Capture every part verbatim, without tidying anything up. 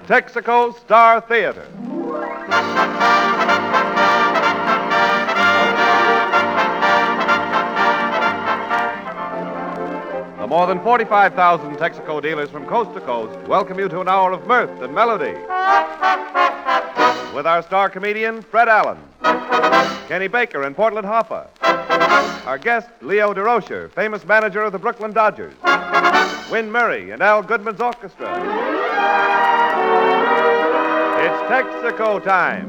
Texaco Star Theater. The more than forty-five thousand Texaco dealers from coast to coast welcome you to an hour of mirth and melody. With our star comedian, Fred Allen, Kenny Baker and Portland Hoffa. Our guest, Leo DeRocher, famous manager of the Brooklyn Dodgers. Win Murray and Al Goodman's orchestra. It's Texaco time.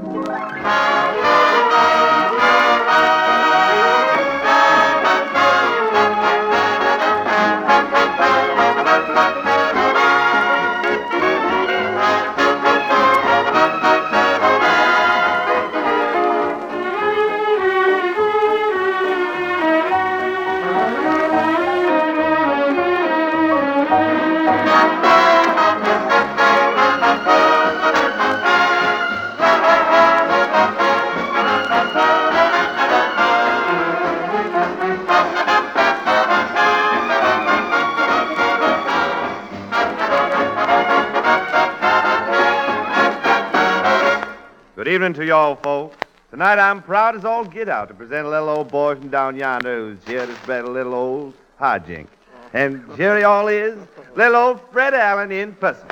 Good evening to y'all, folks. Tonight I'm proud as all get out to present a little old boy from down yonder who's here to spread a little old hijink. And here he all is, little old Fred Allen in person.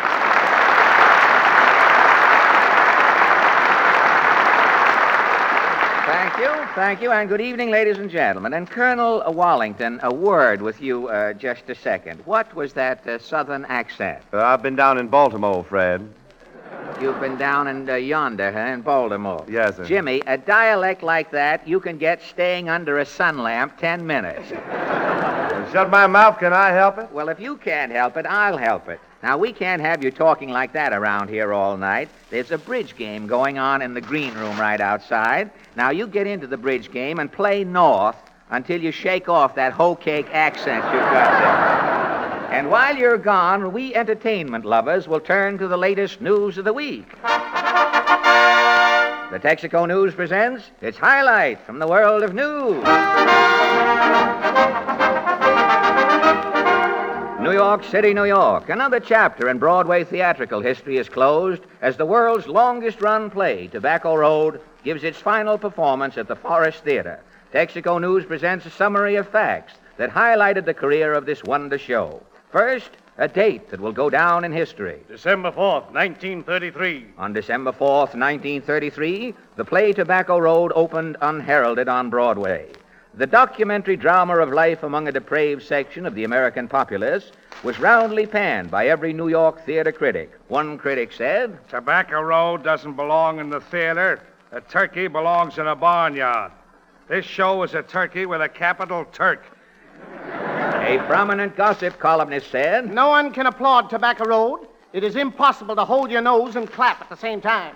Thank you, thank you, and good evening, ladies and gentlemen. And Colonel Wallington, a word with you uh, just a second. What was that uh, southern accent? Uh, I've been down in Baltimore, Fred. You've been down in uh, yonder, huh, in Baltimore. Yes, sir. Jimmy, a dialect like that you can get staying under a sun lamp ten minutes. Shut my mouth, can I help it? Well, if you can't help it, I'll help it. Now, we can't have you talking like that around here all night. There's a bridge game going on in the green room right outside. Now, you get into the bridge game and play north until you shake off that hoe cake accent you've got there. And while you're gone, we entertainment lovers will turn to the latest news of the week. The Texaco News presents its highlight from the world of news. New York City, New York. Another chapter in Broadway theatrical history is closed as the world's longest-run play, Tobacco Road, gives its final performance at the Forest Theater. Texaco News presents a summary of facts that highlighted the career of this wonder show. First, a date that will go down in history. December fourth, nineteen thirty-three. On December fourth, nineteen thirty-three, the play Tobacco Road opened unheralded on Broadway. The documentary drama of life among a depraved section of the American populace was roundly panned by every New York theater critic. One critic said, Tobacco Road doesn't belong in the theater. A turkey belongs in a barnyard. This show is a turkey with a capital Turk. A prominent gossip columnist said, No one can applaud Tobacco Road. It is impossible to hold your nose and clap at the same time.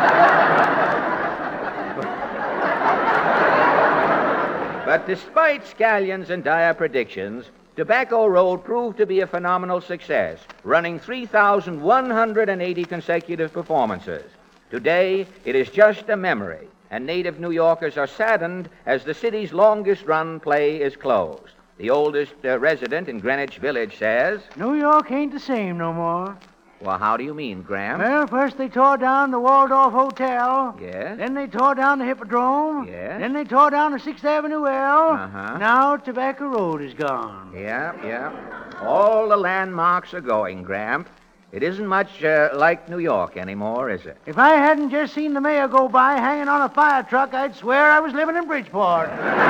But despite scallions and dire predictions, Tobacco Road proved to be a phenomenal success, running three thousand one hundred eighty consecutive performances. Today, it is just a memory, and native New Yorkers are saddened as the city's longest-run play is closed. The oldest uh, resident in Greenwich Village says, New York ain't the same no more. Well, how do you mean, Graham? Well, first they tore down the Waldorf Hotel. Yes. Then they tore down the Hippodrome. Yes. Then they tore down the Sixth Avenue L. Uh-huh. Now Tobacco Road is gone. Yeah, yeah. All the landmarks are going, Graham. It isn't much uh, like New York anymore, is it? If I hadn't just seen the mayor go by hanging on a fire truck, I'd swear I was living in Bridgeport.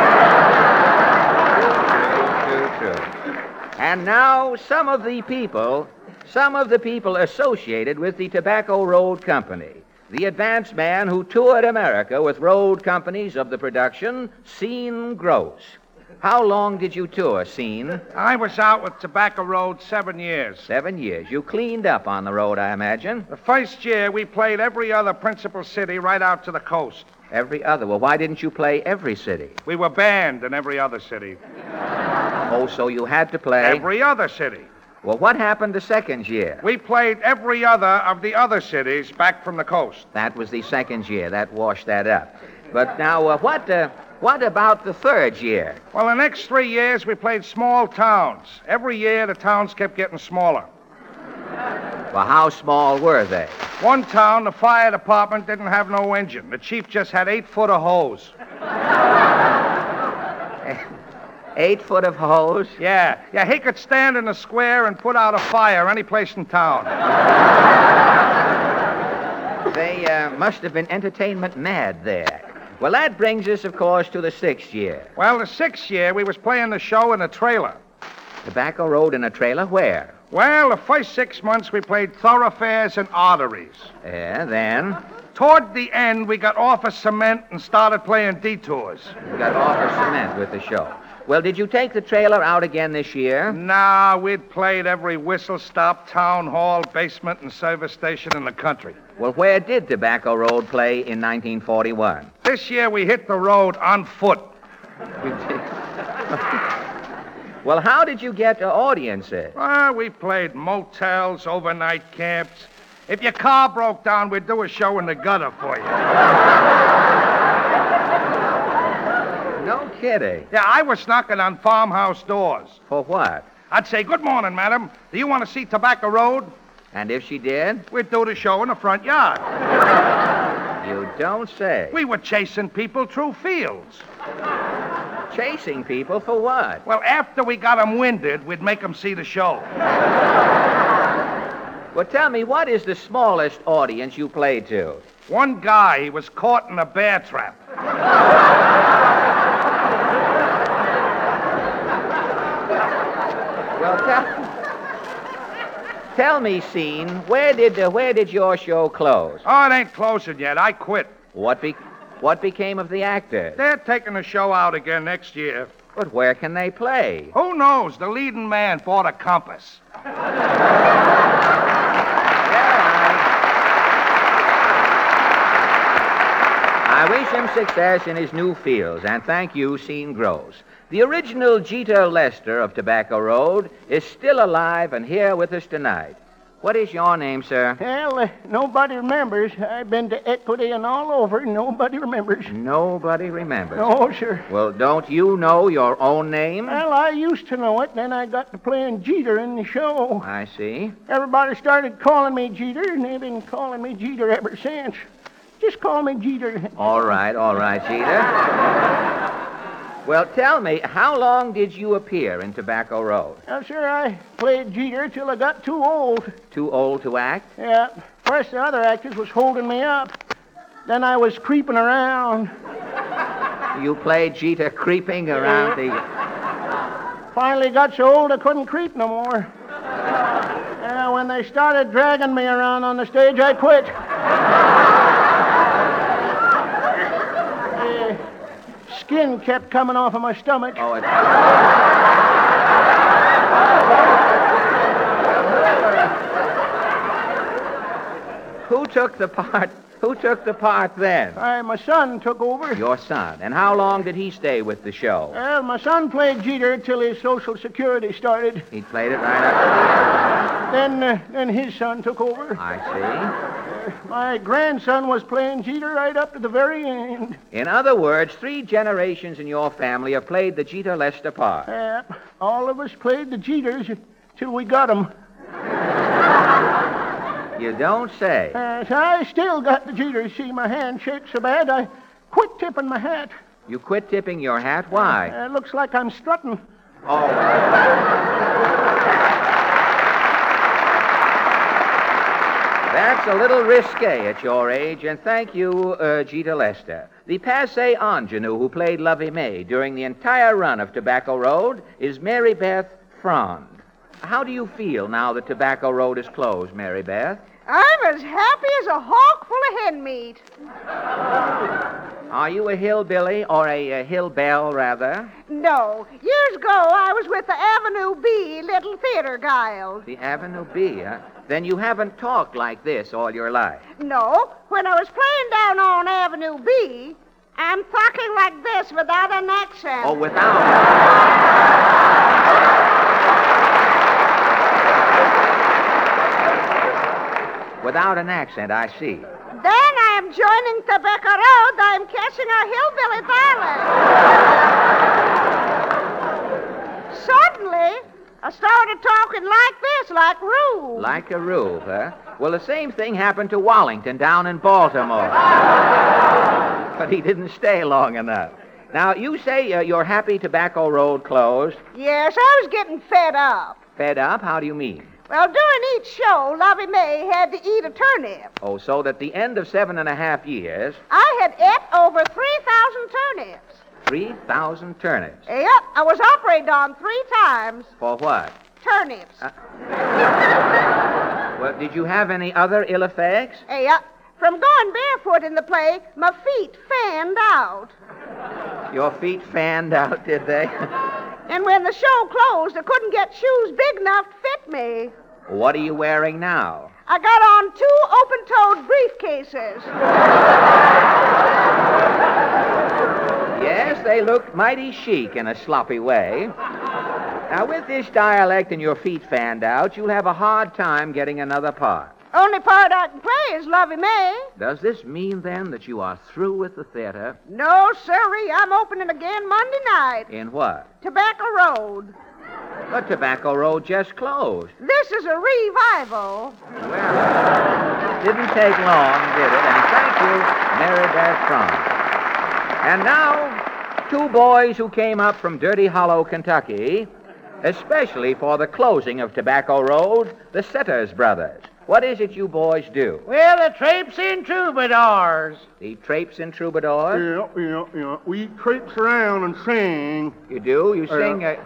True, true. And now some of the people, some of the people associated with the Tobacco Road Company. The advance man who toured America with road companies of the production, Scene Gross. How long did you tour, Scene? I was out with Tobacco Road seven years. Seven years. You cleaned up on the road, I imagine. The first year, we played every other principal city right out to the coast. Every other. Well, why didn't you play every city? We were banned in every other city. Oh, so you had to play... Every other city. Well, what happened the second year? We played every other of the other cities back from the coast. That was the second year. That washed that up. But now, uh, what uh, what about the third year? Well, the next three years, we played small towns. Every year, the towns kept getting smaller. Well, how small were they? One town, the fire department didn't have no engine. The chief just had eight foot of hose. Eight foot of hose? Yeah, yeah, he could stand in a square and put out a fire any place in town. They uh, must have been entertainment mad there. Well, that brings us, of course, to the sixth year. Well, the sixth year, we was playing the show in a trailer. Tobacco Road in a trailer? Where? Well, the first six months, we played thoroughfares and arteries. Yeah, then? Toward the end, we got off of cement and started playing detours. You got off of cement with the show. Well, did you take the trailer out again this year? Nah, we'd played every whistle stop, town hall, basement, and service station in the country. Well, where did Tobacco Road play in nineteen forty-one? This year, we hit the road on foot. Well, how did you get uh, audiences? Well, we played motels, overnight camps. If your car broke down, we'd do a show in the gutter for you. No kidding. Yeah, I was knocking on farmhouse doors. For what? I'd say, good morning, madam. Do you want to see Tobacco Road? And if she did? We'd do the show in the front yard. You don't say. We were chasing people through fields. Chasing people for what? Well, after we got them winded, we'd make them see the show. Well, tell me, what is the smallest audience you played to? One guy, he was caught in a bear trap. Well, tell, tell me, Scene, where did uh, where did your show close? Oh, it ain't closing yet. I quit. What be, what became of the actors? They're taking the show out again next year. But where can they play? Who knows? The leading man bought a compass. I wish him success in his new fields, and thank you, Scene Gross. The original Jeter Lester of Tobacco Road is still alive and here with us tonight. What is your name, sir? Well, uh, nobody remembers. I've been to Equity and all over. Nobody remembers. Nobody remembers. No, sir. Well, don't you know your own name? Well, I used to know it. Then I got to playing Jeter in the show. I see. Everybody started calling me Jeter, and they've been calling me Jeter ever since. Just call me Jeter. All right, all right, Jeter. Well, tell me, how long did you appear in Tobacco Road? Now, sir, I played Jeter till I got too old. Too old to act? Yeah. First, the other actors was holding me up. Then I was creeping around. You played Jeter creeping around the... Finally got so old I couldn't creep no more. Yeah, when they started dragging me around on the stage, I quit. Uh, skin kept coming off of my stomach. Oh, it... Who took the part? Who took the part then? Uh, my son took over. Your son. And how long did he stay with the show? Well, my son played Jeter till his Social Security started. He played it right up. Then, uh, then his son took over. I see. My grandson was playing Jeter right up to the very end. In other words, three generations in your family have played the Jeter Lester part. Uh, all of us played the Jeters till we got 'em. You don't say. Uh, so I still got the Jeters. See, my hand shakes so bad I quit tipping my hat. You quit tipping your hat? Why? Uh, looks like I'm strutting. Oh. That's a little risque at your age, and thank you, uh, Jeter Lester. The passe ingenue who played Lovey May during the entire run of Tobacco Road is Mary Beth Frond. How do you feel now that Tobacco Road is closed, Mary Beth? I'm as happy as a hawk full of hen meat. Are you a hillbilly, or a, a hillbell, rather? No. Years ago, I was with the Avenue B Little Theater Guild. The Avenue B, huh? Then you haven't talked like this all your life. No. When I was playing down on Avenue B, I'm talking like this without an accent. Oh, without... Without an accent, I see. Then I am joining Tobacco Road. I am catching a hillbilly dialect. Suddenly, a started talking like this, like Rube. Like a rube, huh? Well, the same thing happened to Wallington down in Baltimore. But he didn't stay long enough. Now, you say uh, your Happy Tobacco Road closed. Yes, I was getting fed up. Fed up? How do you mean? Well, during each show, Lovey May had to eat a turnip. Oh, so that at the end of seven and a half years, I had ate over three thousand turnips. three thousand turnips. Yep, I was operated on three times. For what? Turnips. Uh, well, did you have any other ill effects? Yep. From going barefoot in the play, my feet fanned out. Your feet fanned out, did they? And when the show closed, I couldn't get shoes big enough to fit me. What are you wearing now? I got on two open-toed briefcases. Yes, they looked mighty chic in a sloppy way. Now, with this dialect and your feet fanned out, you'll have a hard time getting another part. Only part I can play is Lovey May. Does this mean, then, that you are through with the theater? No, sirree. I'm opening again Monday night. In what? Tobacco Road. The Tobacco Road just closed. This is a revival. Well, didn't take long, did it? And thank you, Mary Beth Franz. And now, two boys who came up from Dirty Hollow, Kentucky, especially for the closing of Tobacco Road, the Setters Brothers. What is it you boys do? Well, the Traipse and Troubadours. The Traipse and Troubadours? Yeah, yeah, yeah. We traipse around and sing. You do? You sing... Uh,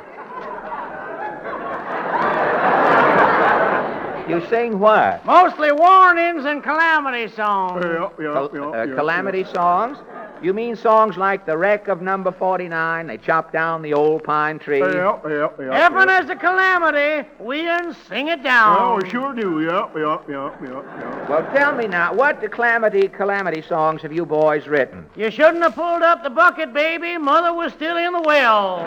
you sing what? Mostly warnings and calamity songs. Yeah, yeah, Cal- yeah, uh, yeah, calamity yeah. songs? You mean songs like The Wreck of Number forty-nine, They Chopped Down the Old Pine Tree? Yeah, yeah, yeah. If yeah. there's a calamity, we and sing it down. Oh, we sure do. Yeah, yeah, yeah, yeah, yeah. Well, tell me now, what calamity, calamity songs have you boys written? You shouldn't have pulled up the bucket, baby. Mother was still in the well.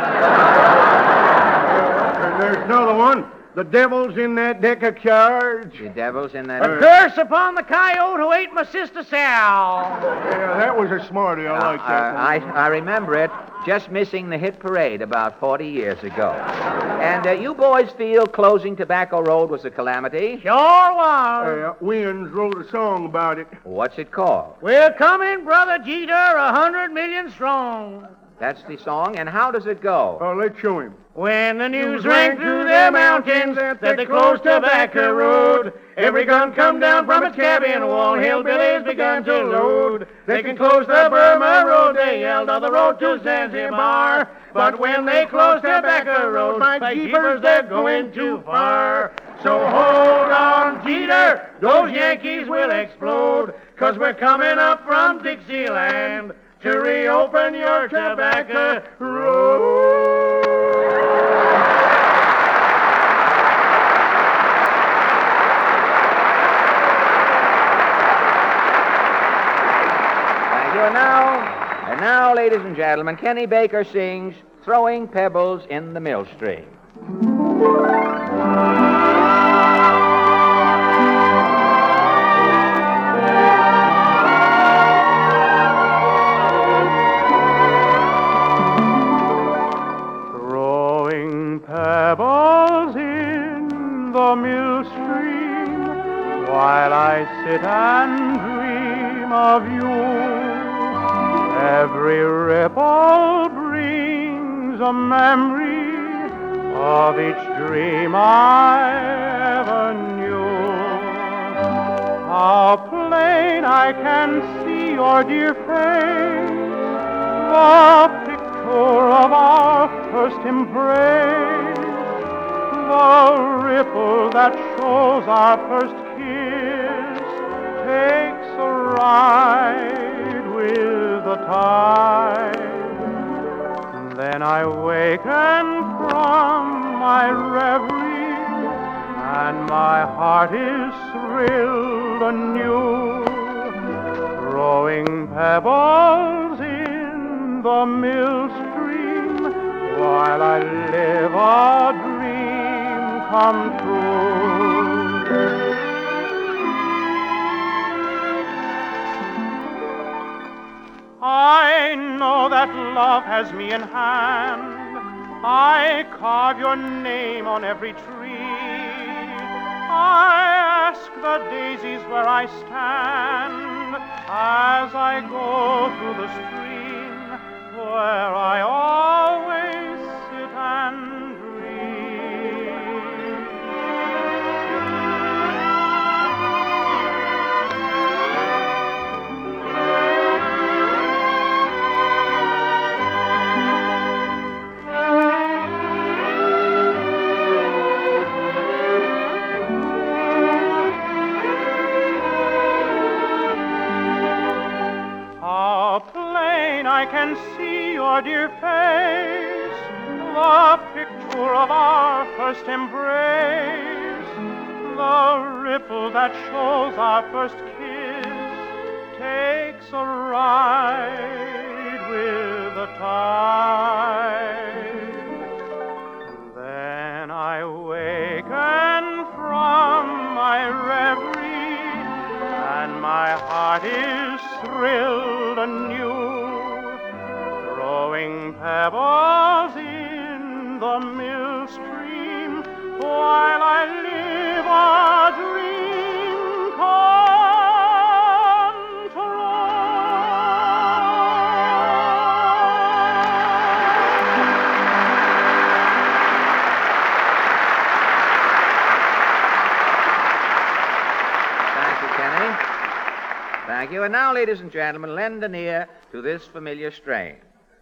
And there's another one. The devil's in that deck of cards. The devil's in that... A curse upon the coyote who ate my sister Sal. Yeah, that was a smarty. I like that Uh, one. I, I remember it, just missing the hit parade about forty years ago. And uh, you boys feel closing Tobacco Road was a calamity? Sure was. Yeah, Winds wrote a song about it. What's it called? We're coming, Brother Jeter, a hundred million strong. That's the song, and how does it go? Oh, let's show him. When the news rang through their mountains that they closed Tobacco Road, every gun come down from its cabin, all hillbillies begun to load. They can close the Burma Road, they yelled, on the road to Zanzibar. But when they close Tobacco Road, by jeepers, they're going too far. So hold on, Jeter, those Yankees will explode, 'cause we're coming up from Dixieland to reopen your Tobacco Road. Thank you. And now, and now, ladies and gentlemen, Kenny Baker sings Throwing Pebbles in the Mill Stream. Throwing pebbles in the mill stream while I sit and dream of you. Every ripple brings a memory of each dream I ever knew. How plain I can see your dear face, the picture of our first embrace, the ripple that shows our first kiss takes a ride with the tide. Then I waken from my reverie, and my heart is thrilled anew, throwing pebbles in the mill stream while I live a dream come true. I know that love has me in hand, I carve your name on every tree. I ask the daisies where I stand as I go through the stream where I always sit and dream. I can see your dear face, the picture of our first embrace, the ripple that shows our first kiss takes a ride with the tide. Then I waken from my reverie, and my heart is thrilled anew, throwing pebbles in the mill stream while I live a dream come Thank you, Kenny. Thank you. And now, ladies and gentlemen, lend an ear to this familiar strain.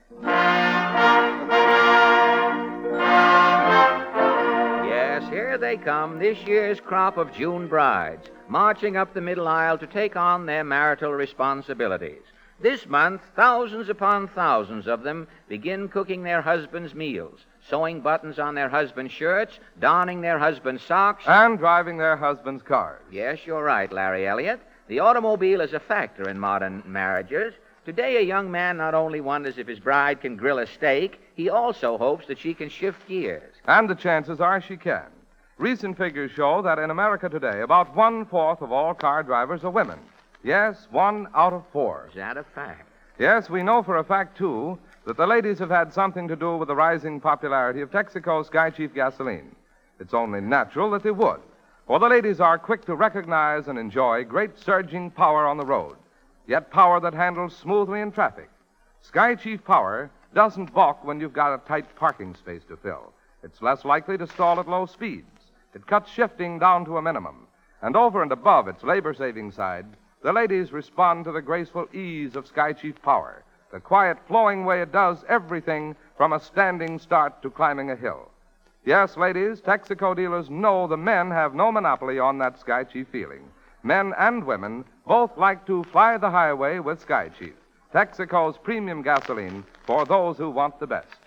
Yes, here they come, this year's crop of June brides, marching up the middle aisle to take on their marital responsibilities. This month, thousands upon thousands of them begin cooking their husbands' meals, sewing buttons on their husbands' shirts, donning their husbands' socks, and driving their husbands' cars. Yes, you're right, Larry Elliott. The automobile is a factor in modern marriages. Today, a young man not only wonders if his bride can grill a steak, he also hopes that she can shift gears. And the chances are she can. Recent figures show that in America today, about one-fourth of all car drivers are women. Yes, one out of four. Is that a fact? Yes, we know for a fact, too, that the ladies have had something to do with the rising popularity of Texaco Sky Chief gasoline. It's only natural that they would, for the ladies are quick to recognize and enjoy great surging power on the road, yet power that handles smoothly in traffic. Sky Chief power doesn't balk when you've got a tight parking space to fill. It's less likely to stall at low speeds. It cuts shifting down to a minimum. And over and above its labor-saving side, the ladies respond to the graceful ease of Sky Chief power, the quiet, flowing way it does everything from a standing start to climbing a hill. Yes, ladies, Texaco dealers know the men have no monopoly on that Sky Chief feeling. Men and women both like to fly the highway with Sky Chief, Texaco's premium gasoline for those who want the best.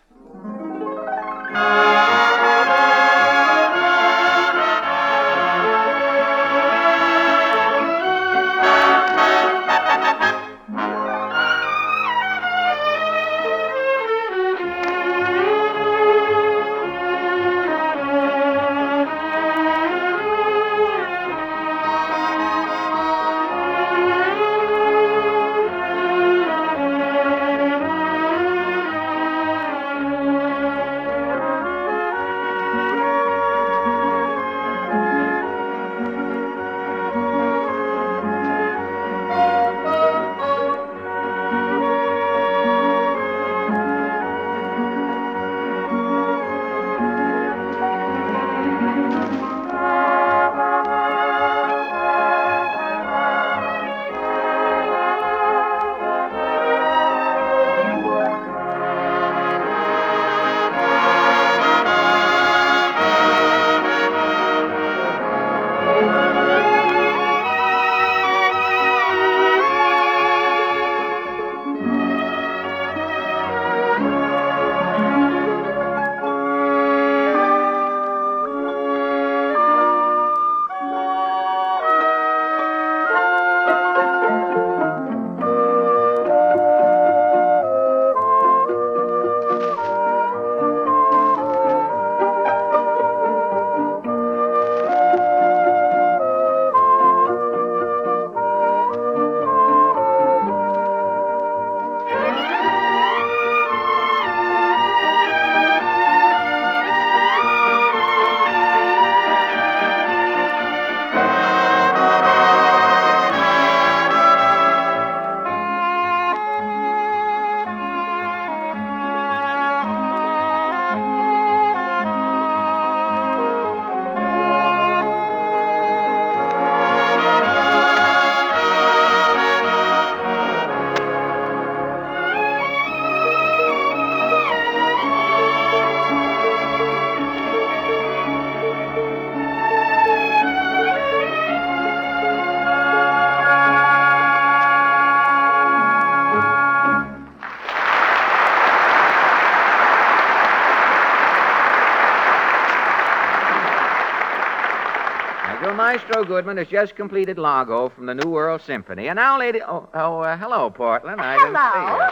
Metro Goodman has just completed Largo from the New World Symphony. And now, lady... Oh, oh uh, hello, Portland. I didn't Hello. see you.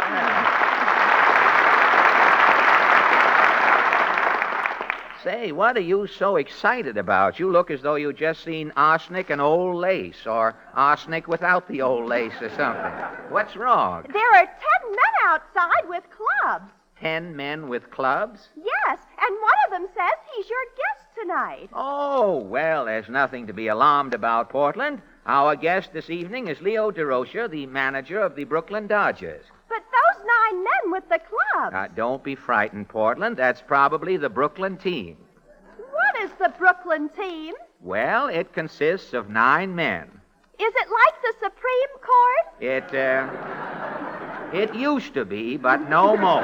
Yeah. Say, what are you so excited about? You look as though you just seen arsenic and old lace, or arsenic without the old lace or something. What's wrong? There are ten men outside with clubs. Ten men with clubs? Yes, and one of them says he's your guest tonight. Oh, well, there's nothing to be alarmed about, Portland. Our guest this evening is Leo DeRocher, the manager of the Brooklyn Dodgers. But those nine men with the clubs. Uh, don't be frightened, Portland. That's probably the Brooklyn team. What is the Brooklyn team? Well, it consists of nine men. Is it like the Supreme Court? It, uh... It used to be, but no more.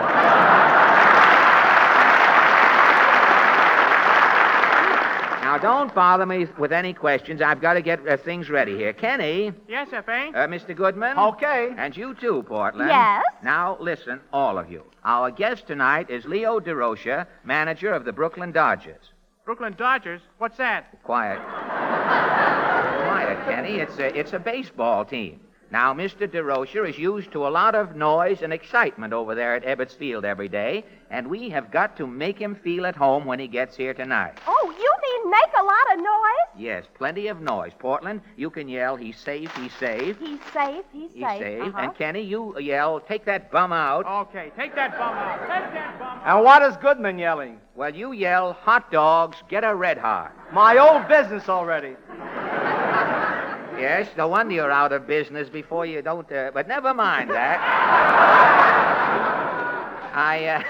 Now, don't bother me with any questions. I've got to get uh, things ready here. Kenny. Yes, F A? Uh, Mister Goodman. Okay. And you too, Portland. Yes? Now, listen, all of you. Our guest tonight is Leo DeRocher, manager of the Brooklyn Dodgers. Brooklyn Dodgers? What's that? Quiet. Quiet, Kenny. It's a, it's a baseball team. Now, Mister DeRocher is used to a lot of noise and excitement over there at Ebbets Field every day, and we have got to make him feel at home when he gets here tonight. Oh, you mean make a lot of noise? Yes, plenty of noise. Portland, you can yell, he's safe, he's safe. He's safe, he's, He's safe. safe. Uh-huh. And Kenny, you yell, take that bum out. Okay, take that bum out. Take that bum out. And what is Goodman yelling? Well, you yell, hot dogs, get a red hot. My old business already. Yes, no wonder you're out of business before you don't... Uh, but never mind that. I, uh...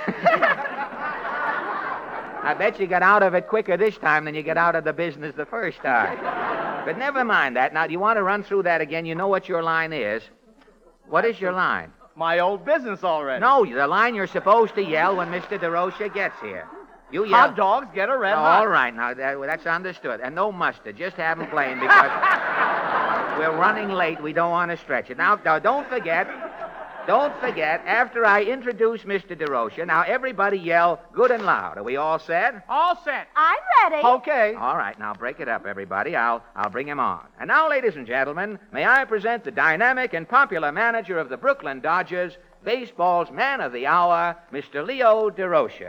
I bet you got out of it quicker this time than you got out of the business the first time. But never mind that. Now, do you want to run through that again? You know what your line is. What is your line? My old business already. No, the line you're supposed to yell when Mister DeRocher gets here. You yell... Hot dogs get a red Oh, hot. all right, now, that, that's understood. And no mustard. Just have them plain because... We're running late. We don't want to stretch it. Now, now, don't forget, don't forget, after I introduce Mister DeRocher, now everybody yell good and loud. Are we all set? All set. I'm ready. Okay. All right, now break it up, everybody. I'll, I'll bring him on. And now, ladies and gentlemen, may I present the dynamic and popular manager of the Brooklyn Dodgers, baseball's man of the hour, Mister Leo DeRocher.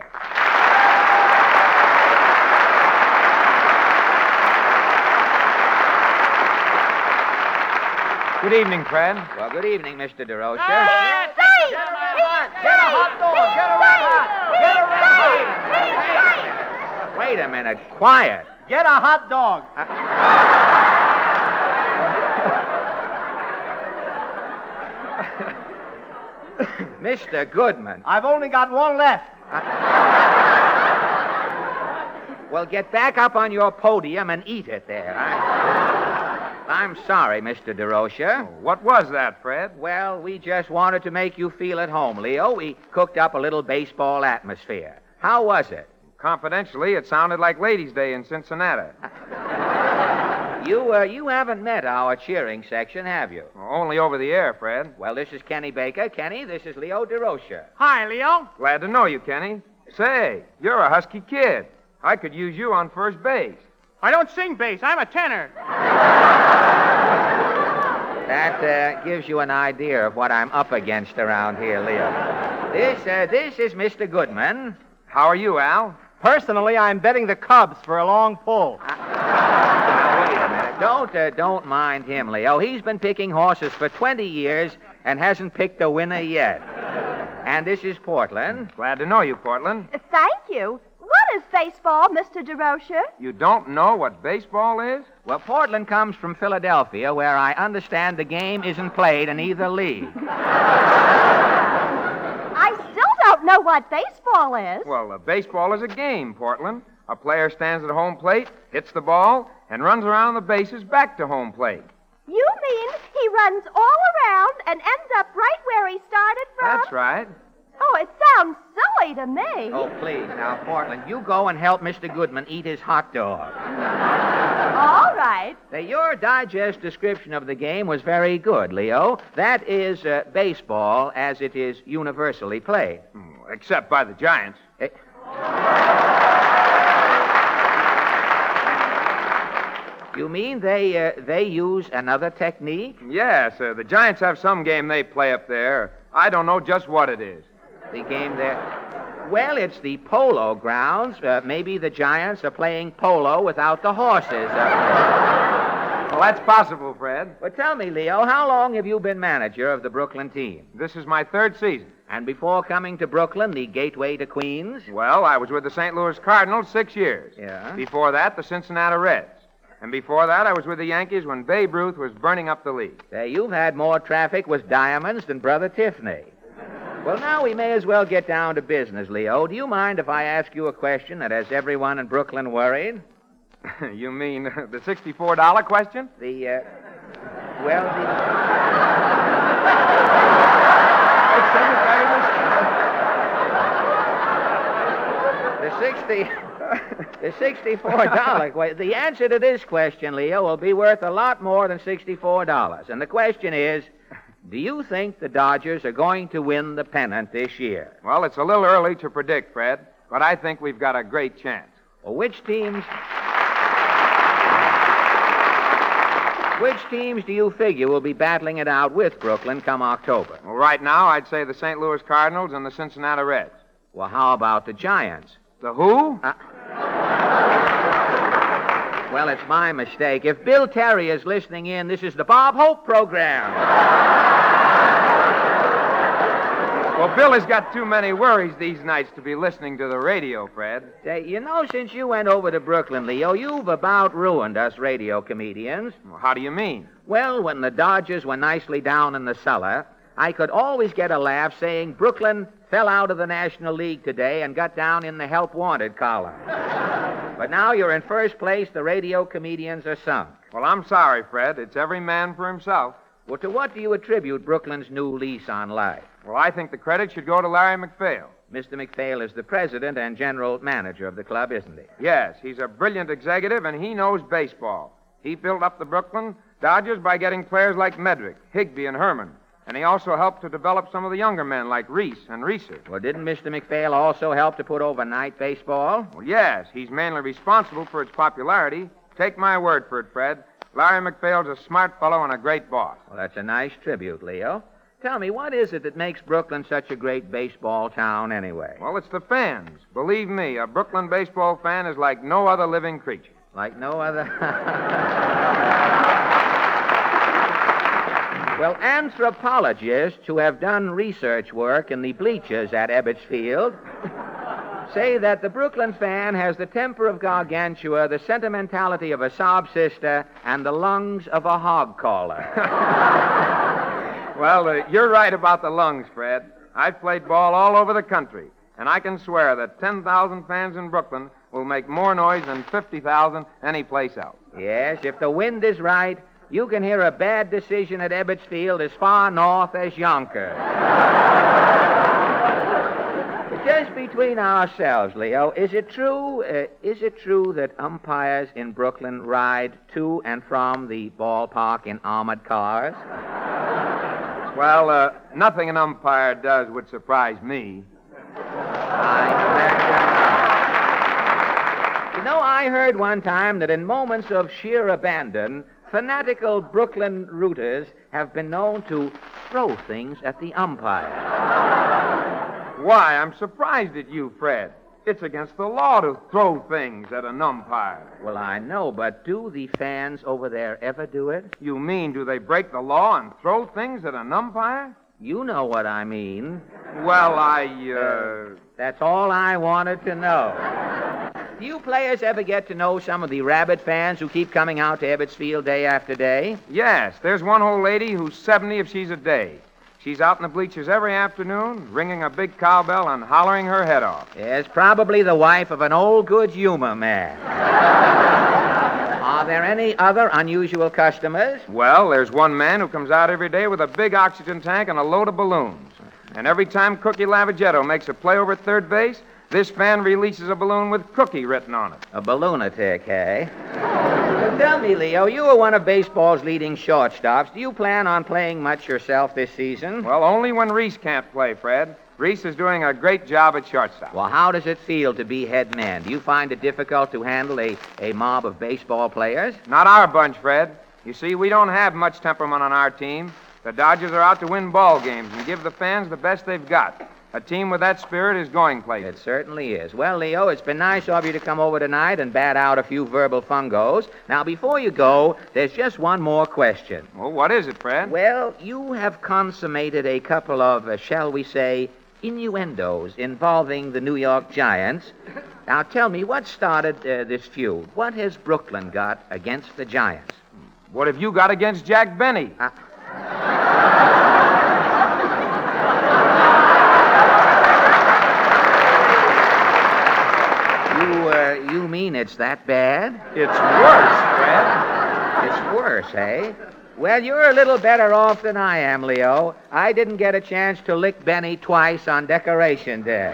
Good evening, Fred. Well, good evening, Mister DeRocher. He's safe. Get a hot dog. Get a red hot. Get a red hot. Wait a minute. Quiet. Get a hot dog. Mister Goodman. I've only got one left. Well, get back up on your podium and eat it there. I... I'm sorry, Mister DeRocher. What was that, Fred? Well, we just wanted to make you feel at home, Leo. We cooked up a little baseball atmosphere. How was it? Confidentially, it sounded like Ladies' Day in Cincinnati. You, uh, you haven't met our cheering section, have you? Only over the air, Fred. Well, this is Kenny Baker. Kenny, this is Leo DeRocher. Hi, Leo. Glad to know you, Kenny. Say, you're a husky kid. I could use you on first base. I don't sing bass. I'm a tenor. That uh, gives you an idea of what I'm up against around here, Leo. This, uh, this is Mister Goodman. How are you, Al? Personally, I'm betting the Cubs for a long pull. Now, wait a minute. Don't, uh, don't mind him, Leo. He's been picking horses for twenty years and hasn't picked a winner yet. And this is Portland. Glad to know you, Portland. Thank you. What is baseball, Mister DeRocher? You don't know what baseball is? Well, Portland comes from Philadelphia, where I understand the game isn't played in either league. I still don't know what baseball is. Well, uh, baseball is a game, Portland. A player stands at home plate, hits the ball, and runs around the bases back to home plate. You mean he runs all around and ends up right where he started from? That's right. Oh, it sounds silly to me. Oh, please, now, Portland, you go and help Mister Goodman eat his hot dog. All right. Now, your digest description of the game was very good, Leo. That is uh, baseball as it is universally played. Except by the Giants. Eh, You mean they uh, they use another technique? Yes, uh, the Giants have some game they play up there. I don't know just what it is. The game there. Well, it's the polo grounds. Uh, maybe the Giants are playing polo without the horses up there. Well, that's possible, Fred. But tell me, Leo, how long have you been manager of the Brooklyn team? This is my third season. And before coming to Brooklyn, the gateway to Queens? Well, I was with the Saint Louis Cardinals six years. Yeah. Before that, the Cincinnati Reds. And before that, I was with the Yankees when Babe Ruth was burning up the league. Say, you've had more traffic with diamonds than Brother Tiffany. Well, now we may as well get down to business, Leo. Do you mind if I ask you a question that has everyone in Brooklyn worried? You mean uh, the sixty-four dollar question? The, uh, well, the... the sixty... The sixty-four dollars. The answer to this question, Leo, will be worth a lot more than sixty-four dollars. And the question is, do you think the Dodgers are going to win the pennant this year? Well, it's a little early to predict, Fred, but I think we've got a great chance. Well, which teams... Which teams do you figure will be battling it out with Brooklyn come October? Well, right now, I'd say the Saint Louis Cardinals and the Cincinnati Reds. Well, how about the Giants? The who? Uh... Well, it's my mistake. If Bill Terry is listening in, this is the Bob Hope program. Well, Bill has got too many worries these nights to be listening to the radio, Fred. Say, you know, since you went over to Brooklyn, Leo, you've about ruined us radio comedians. Well, how do you mean? Well, when the Dodgers were nicely down in the cellar, I could always get a laugh saying Brooklyn fell out of the National League today and got down in the help wanted column. But now you're in first place, the radio comedians are sunk. Well, I'm sorry, Fred. It's every man for himself. Well, to what do you attribute Brooklyn's new lease on life? Well, I think the credit should go to Larry McPhail. Mister McPhail is the president and general manager of the club, isn't he? Yes, he's a brilliant executive, and he knows baseball. He built up the Brooklyn Dodgers by getting players like Medrick, Higbee, and Herman. And he also helped to develop some of the younger men like Reese and Reeser. Well, didn't Mister McPhail also help to put over night baseball? Well, yes. He's mainly responsible for its popularity. Take my word for it, Fred. Larry McPhail's a smart fellow and a great boss. Well, that's a nice tribute, Leo. Tell me, what is it that makes Brooklyn such a great baseball town anyway? Well, it's the fans. Believe me, a Brooklyn baseball fan is like no other living creature. Like no other... Well, anthropologists who have done research work in the bleachers at Ebbets Field say that the Brooklyn fan has the temper of Gargantua, the sentimentality of a sob sister, and the lungs of a hog caller. Well, uh, you're right about the lungs, Fred. I've played ball all over the country, and I can swear that ten thousand fans in Brooklyn will make more noise than fifty thousand anyplace else. Yes, if the wind is right, you can hear a bad decision at Ebbets Field as far north as Yonkers. Just between ourselves, Leo, is it true, uh, is it true that umpires in Brooklyn ride to and from the ballpark in armored cars? Well, uh, nothing an umpire does would surprise me. I imagine. You know, I heard one time that in moments of sheer abandon, fanatical Brooklyn rooters have been known to throw things at the umpire. Why, I'm surprised at you, Fred. It's against the law to throw things at an umpire. Well, I know, but do the fans over there ever do it? You mean, do they break the law and throw things at an umpire? You know what I mean. Well, I, uh... That's all I wanted to know. Do you players ever get to know some of the rabid fans who keep coming out to Ebbets Field day after day? Yes, there's one old lady who's seventy if she's a day. She's out in the bleachers every afternoon, ringing a big cowbell and hollering her head off. Yes, probably the wife of an old good humor man. Are there any other unusual customers? Well, there's one man who comes out every day with a big oxygen tank and a load of balloons. And every time Cookie Lavagetto makes a play over at third base, this fan releases a balloon with Cookie written on it. A balloonatic, eh? Well, tell me, Leo, you are one of baseball's leading shortstops. Do you plan on playing much yourself this season? Well, only when Reese can't play, Fred. Reese is doing a great job at shortstop. Well, how does it feel to be head man? Do you find it difficult to handle a, a mob of baseball players? Not our bunch, Fred. You see, we don't have much temperament on our team. The Dodgers are out to win ball games and give the fans the best they've got. A team with that spirit is going places. It certainly is. Well, Leo, it's been nice of you to come over tonight and bat out a few verbal fungos. Now, before you go, there's just one more question. Well, what is it, Fred? Well, you have consummated a couple of, uh, shall we say, innuendos involving the New York Giants. Now, tell me, what started uh, this feud? What has Brooklyn got against the Giants? What have you got against Jack Benny? Uh, you, uh, you mean it's that bad? It's worse, Fred. It's worse, eh? Well, you're a little better off than I am, Leo. I didn't get a chance to lick Benny twice on Decoration Day.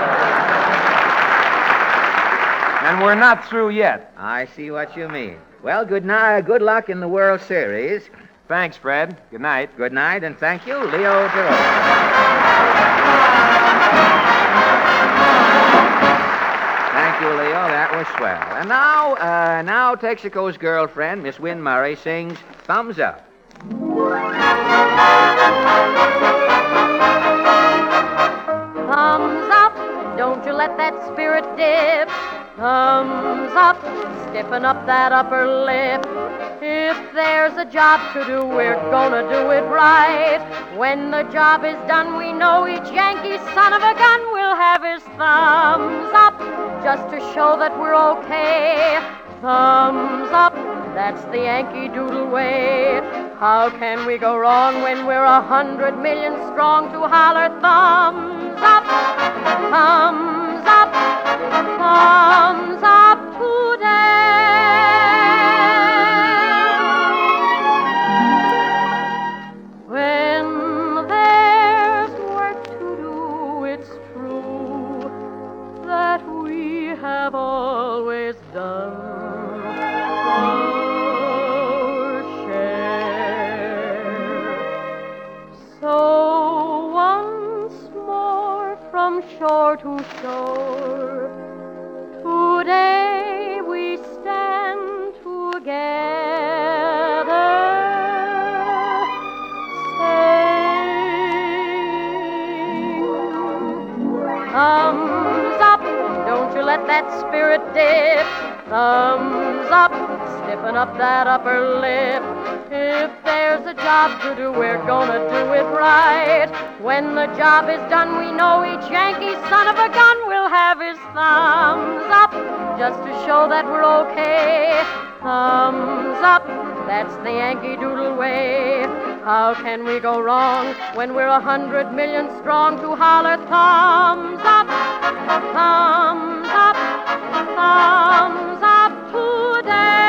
And we're not through yet. I see what you mean. Well, good night. Good luck in the World Series. Thanks, Fred. Good night. Good night, and thank you, Leo Jerome. Thank you, Leo. That was swell. And now, uh, now Texaco's girlfriend, Miss Wynn Murray, sings Thumbs Up. Thumbs up, don't you let that spirit dip. Thumbs up, stiffen up that upper lip. If there's a job to do, we're gonna do it right. When the job is done, we know each Yankee son of a gun will have his thumbs up, just to show that we're okay. Thumbs up, that's the Yankee Doodle way. How can we go wrong when we're a hundred million strong to holler thumbs up, thumbs up, thumbs up today? When there's work to do, it's true that we have always done our share. So once more from shore to shore, today we stand together, saying, thumbs up, don't you let that spirit dip. Thumbs up, stiffen up that upper lip. If there's a job to do, we're gonna do it right. When the job is done, we know each Yankee son of a gun will have his thumbs up, just to show that we're okay. Thumbs up, that's the Yankee Doodle way. How can we go wrong when we're a hundred million strong to holler thumbs up, thumbs up, thumbs up today?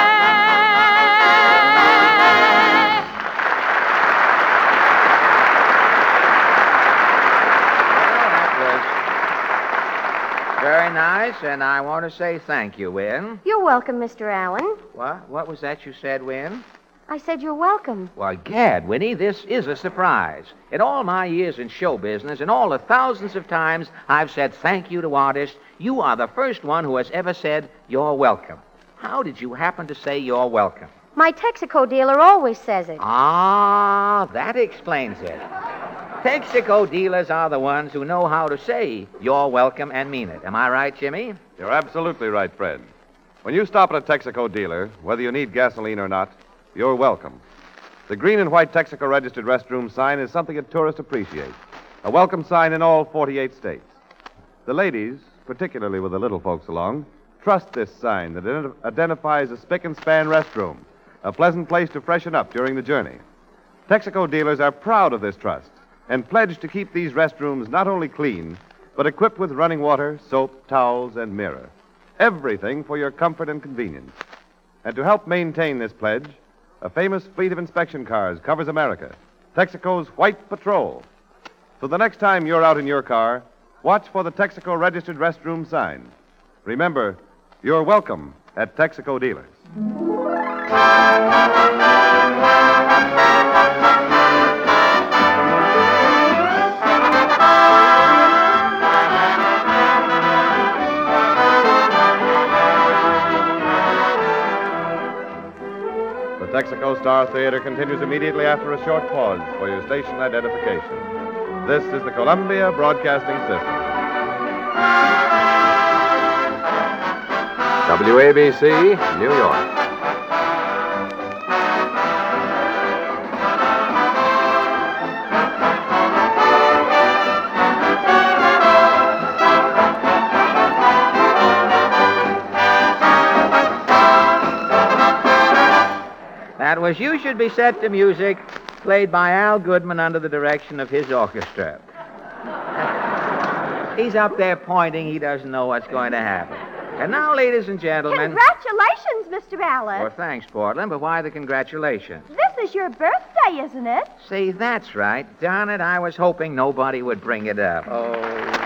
Very nice, and I want to say thank you, Wynn. You're welcome, Mister Allen. What? What was that you said, Wynn? I said you're welcome. Well, gad, Winnie, this is a surprise. In all my years in show business, and all the thousands of times I've said thank you to artists, you are the first one who has ever said you're welcome. How did you happen to say you're welcome? My Texaco dealer always says it. Ah, that explains it. Texaco dealers are the ones who know how to say you're welcome and mean it. Am I right, Jimmy? You're absolutely right, Fred. When you stop at a Texaco dealer, whether you need gasoline or not, you're welcome. The green and white Texaco registered restroom sign is something that tourists appreciate. A welcome sign in all forty-eight states. The ladies, particularly with the little folks along, trust this sign that ident- identifies a spick and span restroom, a pleasant place to freshen up during the journey. Texaco dealers are proud of this trust and pledge to keep these restrooms not only clean, but equipped with running water, soap, towels, and mirror. Everything for your comfort and convenience. And to help maintain this pledge, a famous fleet of inspection cars covers America, Texaco's White Patrol. So the next time you're out in your car, watch for the Texaco registered restroom sign. Remember, you're welcome at Texaco dealers. Star Theater continues immediately after a short pause for your station identification. This is the Columbia Broadcasting System. W A B C, New York. That was You Should Be Set to Music, played by Al Goodman under the direction of his orchestra. He's up there pointing. He doesn't know what's going to happen. And now, ladies and gentlemen... Congratulations, Mister Allen. Well, thanks, Portland, but why the congratulations? This is your birthday, isn't it? See, that's right. Darn it, I was hoping nobody would bring it up. Oh,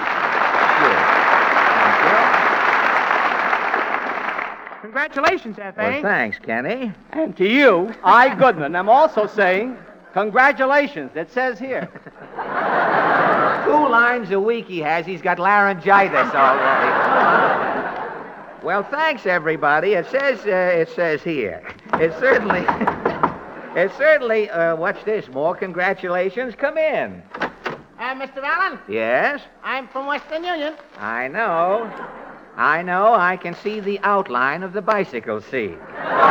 Congratulations, F A. well, thanks, Kenny. And to you, I, Goodman, am also saying congratulations. It says here. Two lines a week he has. He's got laryngitis already. Well, thanks, everybody. It says, uh, it says here. It certainly, it certainly, uh, what's this? More congratulations? Come in. Uh, Mister Allen, Yes? I'm from Western Union. I know. I know. I can see the outline of the bicycle seat.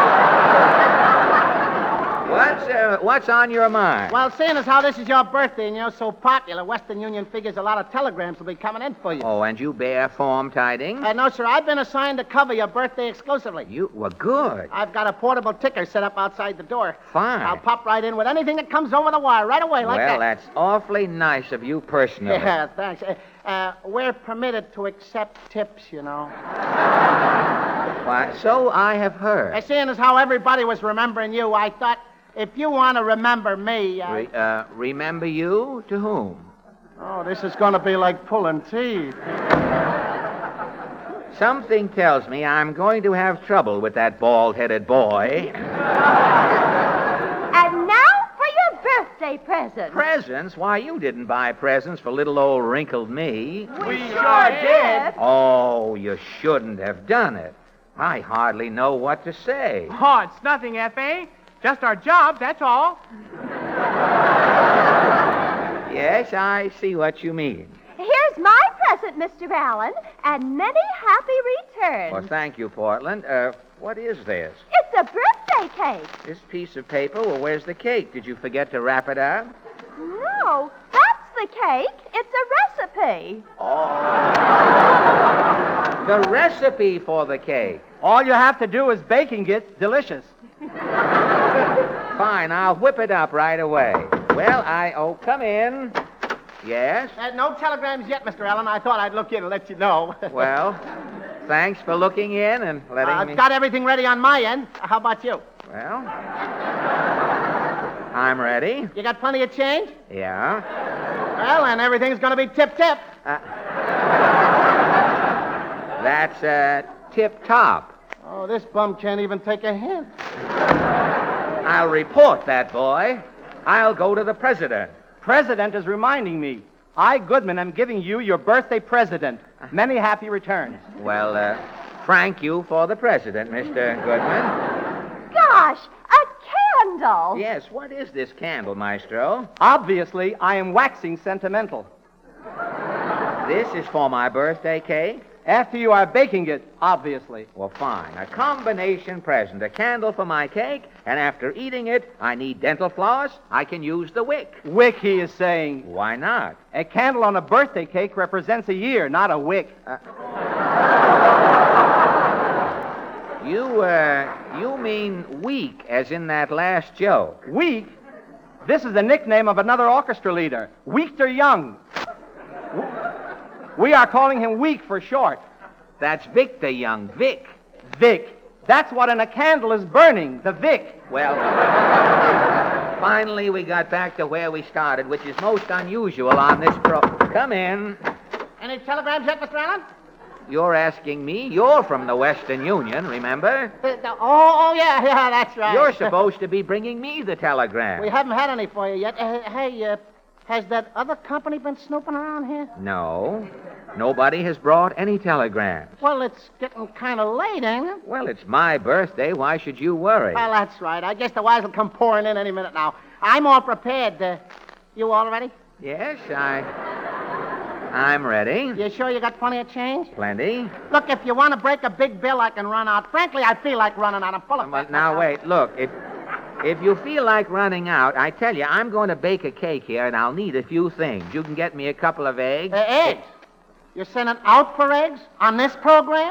What's, uh, what's on your mind? Well, seeing as how this is your birthday and you're so popular, Western Union figures a lot of telegrams will be coming in for you. Oh, and you bear form tidings? Uh, no, sir, I've been assigned to cover your birthday exclusively. You were good. I've got a portable ticker set up outside the door. Fine. I'll pop right in with anything that comes over the wire right away like well, that. that's awfully nice of you personally. Yeah, thanks. Uh, uh, we're permitted to accept tips, you know. Why, so I have heard. Uh, seeing as how everybody was remembering you, I thought if you want to remember me... Uh... Re- uh, remember you? To whom? Oh, this is going to be like pulling teeth. Something tells me I'm going to have trouble with that bald-headed boy. And now for your birthday present. Presents? Why, you didn't buy presents for little old wrinkled me. We, sure did. Oh, you shouldn't have done it. I hardly know what to say. Oh, it's nothing, F A. Just our job, that's all. Yes, I see what you mean. Here's my present, Mister Allen, and many happy returns. Well, thank you, Portland. Uh, what is this? It's a birthday cake. This piece of paper? Well, where's the cake? Did you forget to wrap it up? No, that's the cake. It's a recipe. The recipe for the cake. All you have to do is baking it delicious. Fine, I'll whip it up right away. Well, I... Oh, come in. Yes? Uh, no telegrams yet, Mister Allen. I thought I'd look in and let you know. Well, thanks for looking in and letting uh, me... I've got everything ready on my end. How about you? Well, I'm ready. You got plenty of change? Yeah. Well, then everything's going to be tip-tip. Uh, that's, uh, tip-top. Oh, this bum can't even take a hint. I'll report that boy. I'll go to the president. President is reminding me. I, Goodman, am giving you your birthday present. Many happy returns. Well, uh, thank you for the president, Mister Goodman. Gosh, a candle. Yes, what is this candle, Maestro? Obviously, I am waxing sentimental. This is for my birthday cake? After you are baking it, obviously. Well, fine. A combination present. A candle for my cake, and after eating it, I need dental floss. I can use the wick. Wick, he is saying. Why not? A candle on a birthday cake represents a year, not a wick. Uh, you, uh, you mean weak, as in that last joke. Weak? This is the nickname of another orchestra leader, Weekter Young. We are calling him Weak for short. That's Victor Young. Vic. Vic. That's what in a candle is burning, the Vic. Well, finally we got back to where we started, which is most unusual on this pro... Come in. Any telegrams yet, Mister Allen? You're asking me? You're from the Western Union, remember? Uh, the, oh, oh, yeah, yeah, that's right. You're supposed to be bringing me the telegram. We haven't had any for you yet. Uh, hey, uh, Has that other company been snooping around here? No. Nobody has brought any telegrams. Well, it's getting kind of late, ain't it? Well, it's my birthday. Why should you worry? Well, that's right. I guess the wires will come pouring in any minute now. I'm all prepared. Uh, you all ready? Yes, I... I'm ready. You sure you got plenty of change? Plenty. Look, if you want to break a big bill, I can run out. Frankly, I feel like running out. I'm full of... But now, wait. Look, if... If you feel like running out, I tell you, I'm going to bake a cake here, and I'll need a few things. You can get me a couple of eggs. Uh, eggs? You're sending out for eggs on this program?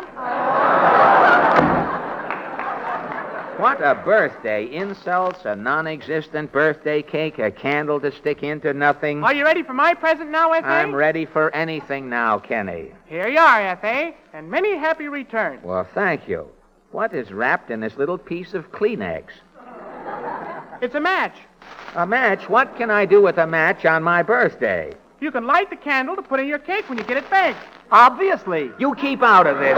What a birthday. Insults, a non-existent birthday cake, a candle to stick into nothing. Are you ready for my present now, F A? I'm ready for anything now, Kenny. Here you are, F A, and many happy returns. Well, thank you. What is wrapped in this little piece of Kleenex? It's a match. A match? What can I do with a match on my birthday? You can light the candle to put in your cake when you get it baked. Obviously. You keep out of this.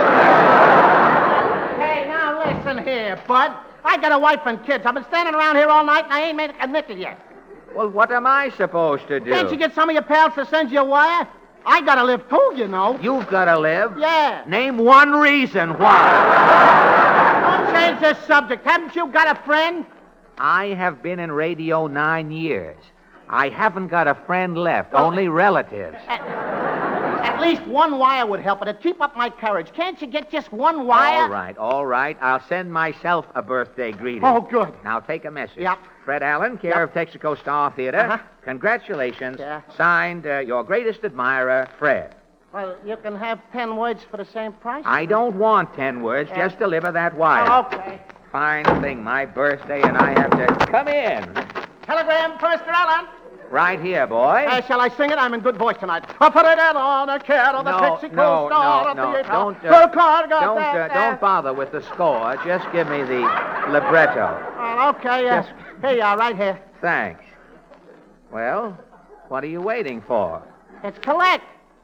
Hey, now listen here, Bud. I got a wife and kids. I've been standing around here all night, and I ain't made a nickel yet. Well, what am I supposed to do? Can't you get some of your pals to send you a wire? I gotta live too, you know. You've got to live? Yeah. Name one reason why. Don't change this subject. Haven't you got a friend? I have been in radio nine years. I haven't got a friend left, only relatives. At, at least one wire would help, but to keep up my courage. Can't you get just one wire? All right, all right. I'll send myself a birthday greeting. Oh, good. Now take a message. Yep. Fred Allen, care Yep. of Texaco Star Theater. Uh-huh. Congratulations. Yeah. Signed, uh, your greatest admirer, Fred. Well, you can have ten words for the same price. I don't want ten words. Yeah. Just deliver that wire. Oh, okay. Fine thing, my birthday, and I have to come in. Telegram for Mister Allen. Right here, boy. Uh, shall I sing it? I'm in good voice tonight. I'll put it on a care of the No, Texaco no, Star no, no. Theater. Don't, uh, Well, car got Don't, that, uh, that. don't bother with the score. Just give me the libretto. Oh, okay, uh, Just- here you are, right here. Thanks. Well, what are you waiting for? It's collect.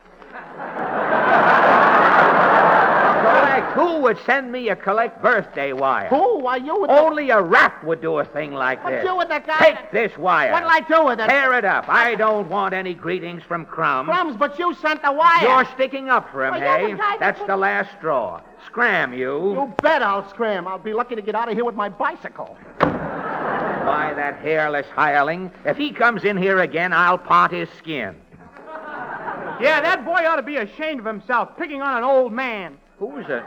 Collect? Who would send me a collect birthday wire? Who? Why, you with Only a rat would do a thing like the... this. What's you with the guy? Take this wire. What'll I do with it? Tear it up. I don't want any greetings from Crumb. Crumbs, but you sent the wire. You're sticking up for him, Well, you're hey? the guy that That's put- the last straw. Scram, you. You bet I'll scram. I'll be lucky to get out of here with my bicycle. Why, that hairless hireling. If he comes in here again, I'll pot his skin. Yeah, that boy ought to be ashamed of himself, picking on an old man. Who's a...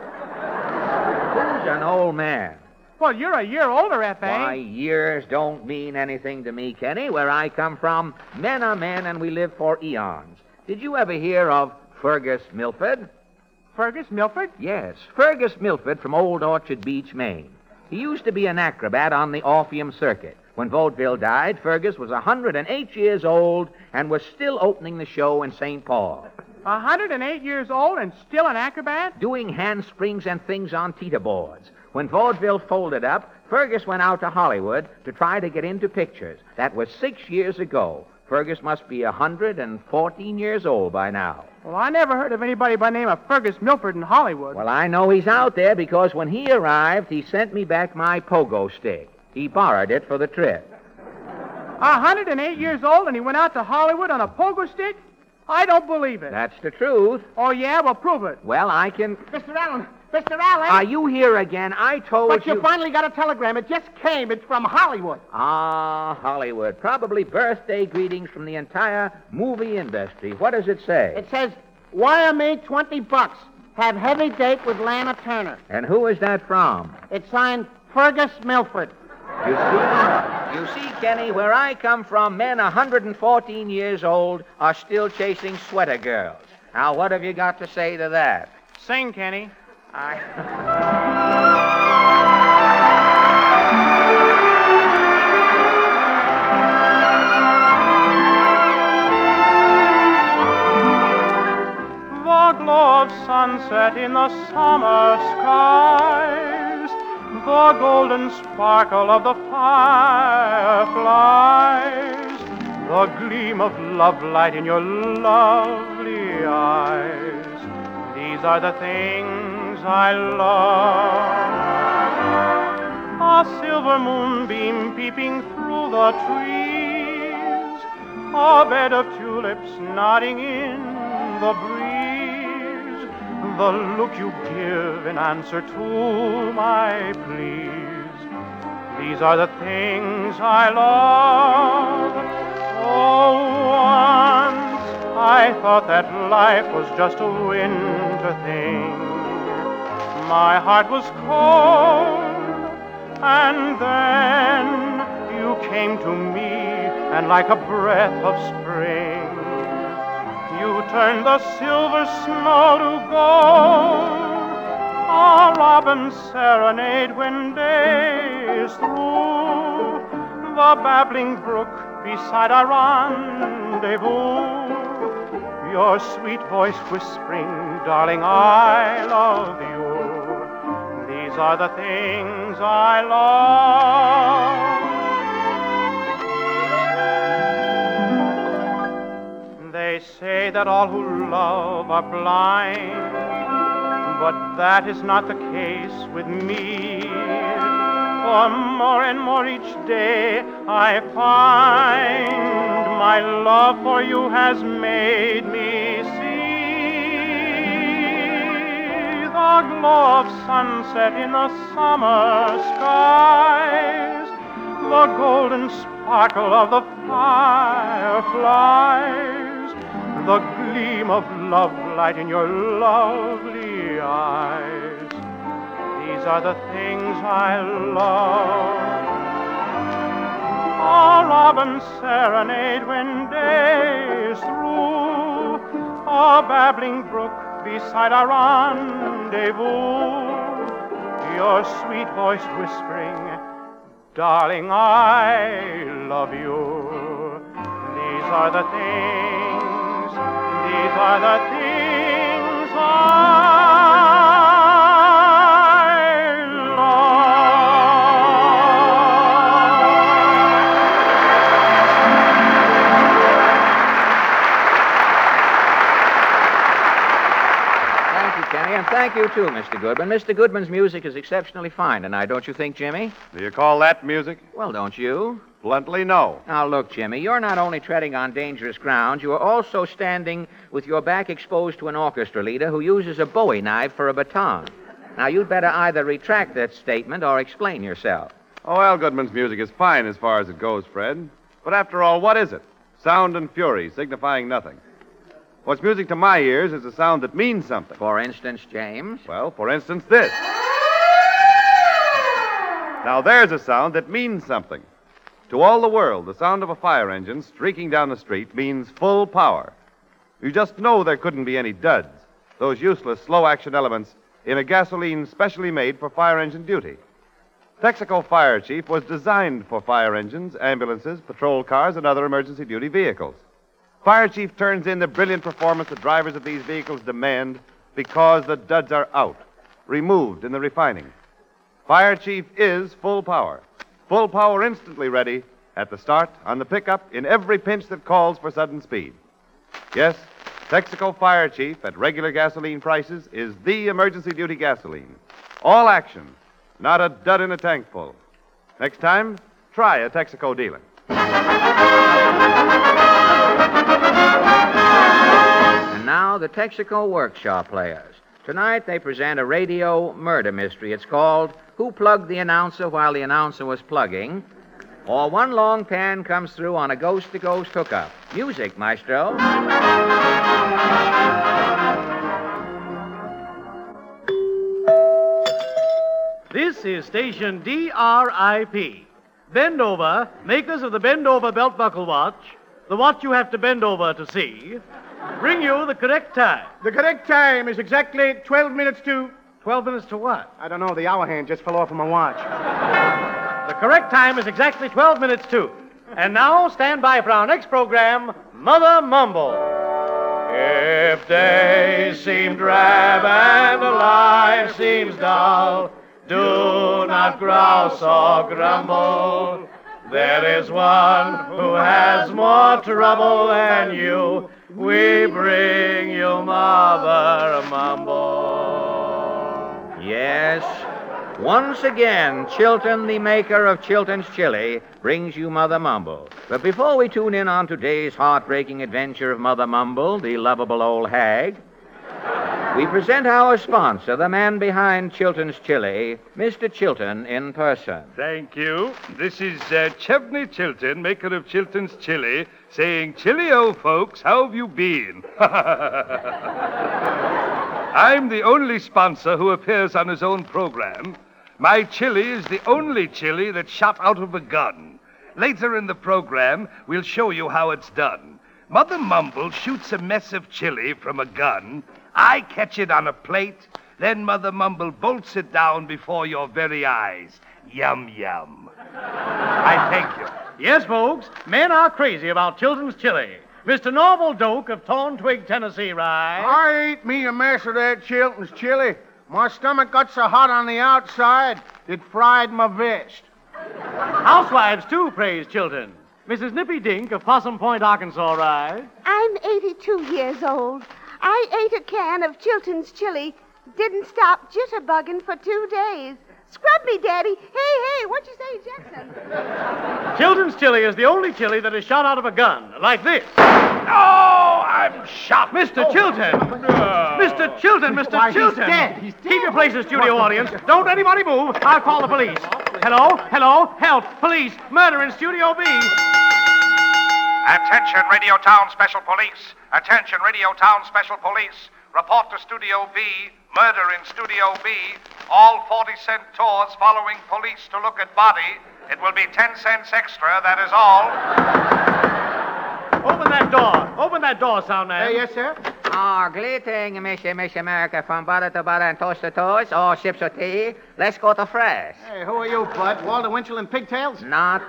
Who's an old man? Well, you're a year older, F A. Why, years don't mean anything to me, Kenny. Where I come from, men are men, and we live for eons. Did you ever hear of Fergus Milford? Fergus Milford? Yes, Fergus Milford from Old Orchard Beach, Maine. He used to be an acrobat on the Orpheum Circuit. When Vaudeville died, Fergus was one hundred eight years old and was still opening the show in Saint Paul. one hundred eight years old and still an acrobat? Doing handsprings and things on teeter boards. When vaudeville folded up, Fergus went out to Hollywood to try to get into pictures. That was six years ago. Fergus must be one hundred fourteen years old by now. Well, I never heard of anybody by the name of Fergus Milford in Hollywood. Well, I know he's out there because when he arrived, he sent me back my pogo stick. He borrowed it for the trip. one hundred eight years old and he went out to Hollywood on a pogo stick? I don't believe it. That's the truth. Oh, yeah? Well, prove it. Well, I can... Mister Allen, Mister Allen. Are you here again? I told But you... you finally got a telegram. It just came. It's from Hollywood. Ah, Hollywood. Probably birthday greetings from the entire movie industry. What does it say? It says, wire me twenty bucks. Have heavy date with Lana Turner. And who is that from? It's signed Fergus Milford. You see, you see, Kenny, where I come from, men one hundred fourteen years old are still chasing sweater girls. Now, what have you got to say to that? Sing, Kenny. I... The glow of sunset in the summer skies, the golden sparkle of the fireflies, the gleam of love light in your lovely eyes. These are the things I love. A silver moonbeam peeping through the trees, a bed of tulips nodding in the breeze, the look you give in answer to my pleas. These are the things I love. Oh, once I thought that life was just a winter thing. My heart was cold, and then you came to me, and like a breath of spring, you turned the silver snow to gold, a robin's serenade when day is through, the babbling brook beside our rendezvous, your sweet voice whispering, darling, I love you. These are the things I love. They say that all who love are blind, but that is not the case with me. For more and more each day I find my love for you has made me see the glow of sunset in the summer skies, the golden sparkle of the fireflies, the gleam of love light in your lovely eyes. These are the things I love. A robin's serenade when day is through, a babbling brook beside our rendezvous, your sweet voice whispering, darling, I love you. These are the things, these are the things I Thank you, too, Mister Goodman. Mister Goodman's music is exceptionally fine tonight, don't you think, Jimmy? Do you call that music? Well, don't you? Bluntly, no. Now, look, Jimmy, you're not only treading on dangerous ground, you are also standing with your back exposed to an orchestra leader who uses a Bowie knife for a baton. Now, you'd better either retract that statement or explain yourself. Oh, Al Goodman's music is fine as far as it goes, Fred. But after all, what is it? Sound and fury, signifying nothing. What's music to my ears is a sound that means something. For instance, James? Well, for instance, this. Now, there's a sound that means something. To all the world, the sound of a fire engine streaking down the street means full power. You just know there couldn't be any duds, those useless slow-action elements, in a gasoline specially made for fire engine duty. Texaco Fire Chief was designed for fire engines, ambulances, patrol cars, and other emergency duty vehicles. Fire Chief turns in the brilliant performance the drivers of these vehicles demand because the duds are out, removed in the refining. Fire Chief is full power. Full power instantly ready at the start, on the pickup, in every pinch that calls for sudden speed. Yes, Texaco Fire Chief at regular gasoline prices is the emergency duty gasoline. All action, not a dud in a tank full. Next time, try a Texaco dealer. And now, the Texaco Workshop Players. Tonight, they present a radio murder mystery. It's called Who Plugged the Announcer While the Announcer Was Plugging? Or One Long Pan Comes Through on a Ghost-to-Ghost Hookup. Music, maestro. This is station D R I P. Bend Over, makers of the Bend Over Belt Buckle Watch, the watch you have to bend over to see, bring you the correct time. The correct time is exactly twelve minutes to... twelve minutes to what? I don't know. The hour hand just fell off of my watch. The correct time is exactly twelve minutes to. And now, stand by for our next program, Mother Mumble. If days seem drab and life seems dull, do not grouse or grumble. There is one who has more trouble than you. We bring you Mother Mumble. Yes, Once again, Chilton, the maker of Chilton's Chili, brings you Mother Mumble. But before we tune in on today's heartbreaking adventure of Mother Mumble, the lovable old hag, we present our sponsor, the man behind Chilton's Chili, Mister Chilton in person. Thank you. This is uh, Chevney Chilton, maker of Chilton's Chili, saying, Chili-o, folks, how have you been? I'm the only sponsor who appears on his own program. My chili is the only chili that's shot out of a gun. Later in the program, we'll show you how it's done. Mother Mumble shoots a mess of chili from a gun. I catch it on a plate. Then Mother Mumble bolts it down before your very eyes. Yum, yum. I thank you. Yes, folks, men are crazy about Chilton's Chili. Mister Norval Doak of Torn Twig, Tennessee, right? I ate me a mess of that Chilton's chili. My stomach got so hot on the outside, it fried my vest. Housewives, too, praise Chilton. Missus Nippy Dink of Possum Point, Arkansas, right? I'm eighty-two years old. I ate a can of Chilton's Chili. Didn't stop jitterbugging for two days. Scrub me, Daddy. Hey, hey, what'd you say, Jackson? Chilton's Chili is the only chili that is shot out of a gun, like this. Oh, I'm shot. Mister Chilton! No. Mister Chilton, Mister Why, Chilton! he's dead. He's dead. Keep your places, studio audience. Don't anybody move. I'll call the police. Hello? Hello? Help! Police! Murder in Studio B! Attention, Radio Town Special Police. Attention, Radio Town Special Police. Report to Studio B. Murder in Studio B. All forty cent tours following police to look at body. It will be ten cents extra, that is all. Open that door. Open that door, sound man. Hey, yes, sir? Oh, greeting, Miss, Miss America, from butter to butter and toast to toast, all ships of tea. Let's go to fresh. Hey, who are you, Bud? Walter Winchell and Pigtails? Not...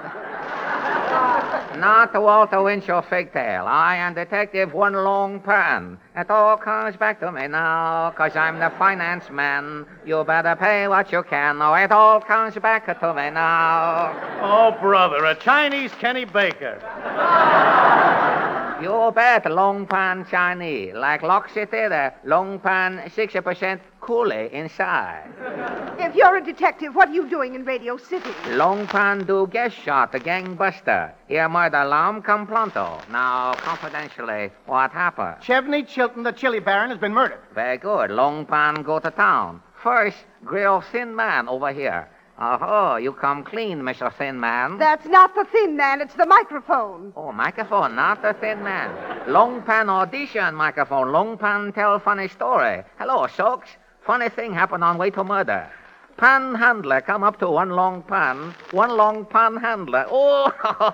Not Walter Winchell Figtail. I am Detective One Long Pan. It all comes back to me now, 'cause I'm the finance man. You better pay what you can. Oh, it all comes back to me now. Oh, brother, a Chinese Kenny Baker. You bet, Long Pan Chinese. Like Lock City, the Long Pan sixty percent coolie inside. If you're a detective, what are you doing in Radio City? Long Pan do guest shot, the gangbuster. Here, murder alarm, come pronto. Now, confidentially, what happened? Chevney Chilton, the chili baron, has been murdered. Very good. Long Pan go to town. First, grill Thin Man over here. Oh, you come clean, Mister Thin Man. That's not the thin man, it's the microphone. Oh, microphone, not the Thin Man. Long Pan audition microphone. Long Pan tell funny story. Hello, Soaks. Funny thing happened on way to murder. Panhandler come up to one long pan. One long panhandler. Oh,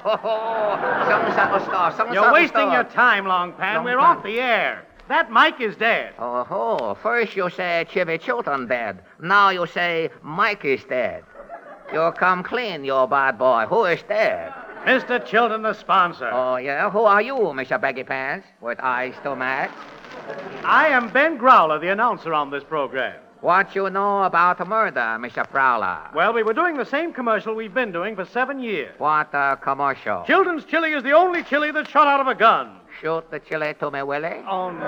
some subtle star. Some You're subtle wasting star. your time, Long Pan. Long We're Pan. off the air. That Mike is dead. Oh, first you say Chivy Chilton dead. Now you say Mike is dead. You come clean, you bad boy. Who is dead? Mister Chilton, the sponsor. Oh, yeah? Who are you, Mister Baggy Pants? With eyes to match? I am Ben Growler, the announcer on this program. What you know about murder, Mister Prowler? Well, we were doing the same commercial we've been doing for seven years. What uh, commercial? Chilton's Chili is the only chili that's shot out of a gun. Shoot the chili to me, Willie? Oh, no.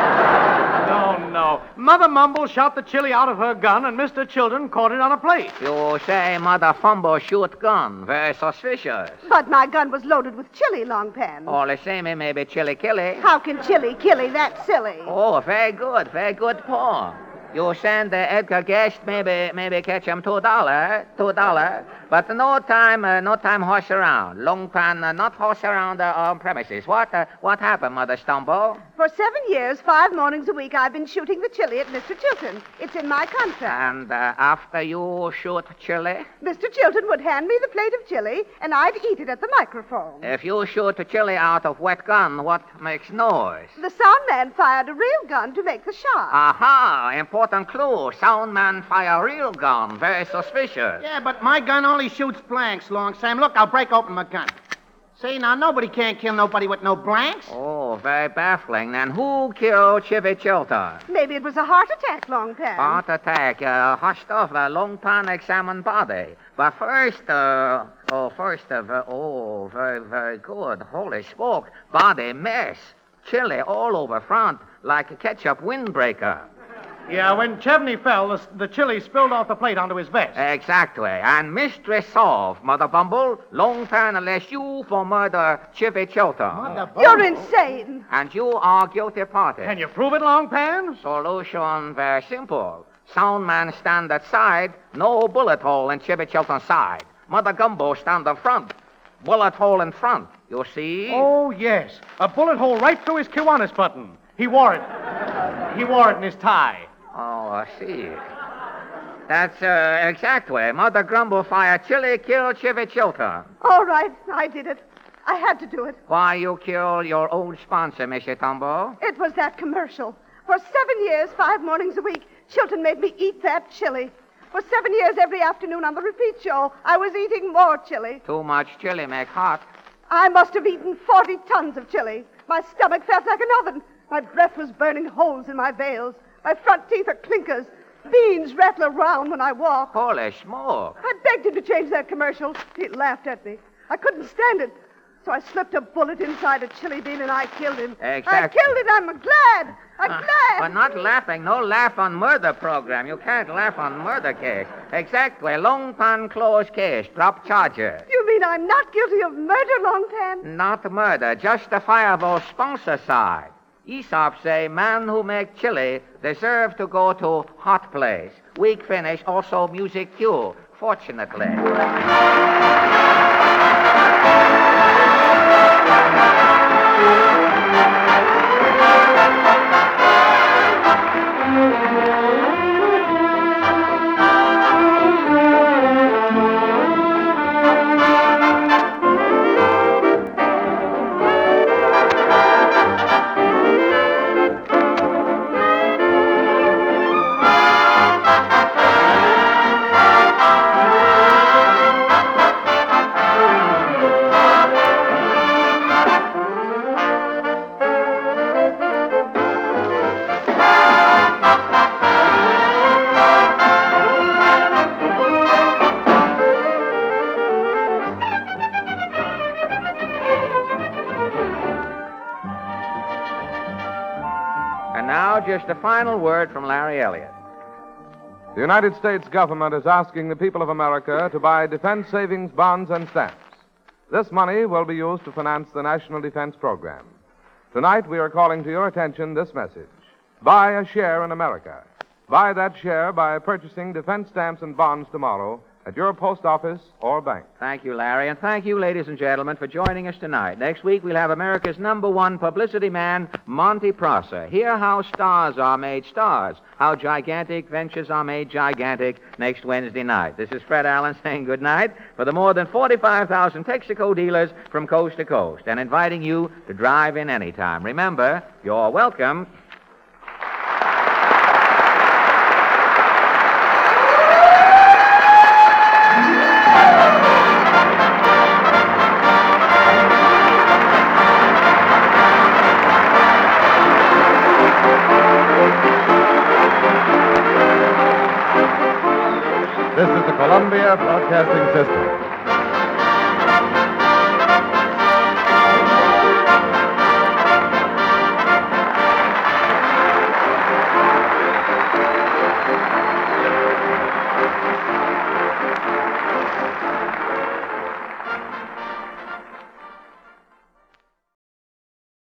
No, no. Mother Mumble shot the chili out of her gun, and Mister Chilton caught it on a plate. You say Mother Fumble shoot gun. Very suspicious. But my gun was loaded with chili, Long Pan. All the same, it may be chili killy. How can chili killy that silly? Oh, very good. Very good poem. You send the Edgar Guest, maybe maybe catch him two dollar, two dollar. But no time, uh, no time horse around. Long Pan, uh, not horse around uh, on premises. What uh, what happened, Mother Stumble? For seven years, five mornings a week, I've been shooting the chili at Mister Chilton. It's in my contract. And uh, after you shoot chili? Mister Chilton would hand me the plate of chili, and I'd eat it at the microphone. If you shoot chili out of wet gun, what makes noise? The sound man fired a real gun to make the shot. Aha, important clue. Sound man fire real gun. Very suspicious. Yeah, but my gun only shoots blanks, Long Sam. Look, I'll break open my gun. See, now, nobody can't kill nobody with no blanks. Oh, very baffling. Then who killed Chivy Chilton? Maybe it was a heart attack, Long Pan. Heart attack. Uh, hushed off. Uh, Long Pan examined body. But first, uh, oh, first, uh, ver- oh, very, very good. Holy smoke. Body mess. Chili all over front like a ketchup windbreaker. Yeah, when Chevney fell, the, the chili spilled off the plate onto his vest. Exactly. And mystery solved, Mother Bumble. Long time unless you for murder Chivy Chilton. You're insane. And you are guilty party. Can you prove it, Long Pan? Solution very simple. Sound man stand at side, no bullet hole in Chivy Chilton's side. Mother Gumbo stand up front, bullet hole in front. You see? Oh, yes. A bullet hole right through his Kiwanis button. He wore it. He wore it in his tie. Oh, I see. That's uh, exactly. Mother Grumble fire chili kill Chivy Chilton. All right, I did it. I had to do it. Why you kill your old sponsor, Missus Tumbo? It was that commercial. For seven years, five mornings a week, Chilton made me eat that chili. For seven years, every afternoon on the repeat show, I was eating more chili. Too much chili make hot. I must have eaten forty tons of chili. My stomach felt like an oven. My breath was burning holes in my veils. My front teeth are clinkers. Beans rattle around when I walk. Holy smoke. I begged him to change that commercial. He laughed at me. I couldn't stand it. So I slipped a bullet inside a chili bean and I killed him. Exactly. I killed it. I'm glad. I'm Uh, glad. But not laughing. No laugh on murder program. You can't laugh on murder case. Exactly. Long pan closed case. Drop charges. You mean I'm not guilty of murder, Long Pan? Not murder. Justifiable sponsor side. Aesop say man who make chili deserve to go to hot place. Weak finish, also music cue. Fortunately. And now, just a final word from Larry Elliott. The United States government is asking the people of America to buy defense savings bonds and stamps. This money will be used to finance the National Defense Program. Tonight, we are calling to your attention this message. Buy a share in America. Buy that share by purchasing defense stamps and bonds tomorrow at your post office or bank. Thank you, Larry, and thank you, ladies and gentlemen, for joining us tonight. Next week, we'll have America's number one publicity man, Monty Prosser. Hear how stars are made stars, how gigantic ventures are made gigantic next Wednesday night. This is Fred Allen saying good night for the more than forty-five thousand Texaco dealers from coast to coast and inviting you to drive in anytime. Remember, you're welcome. This is the Columbia Broadcasting System.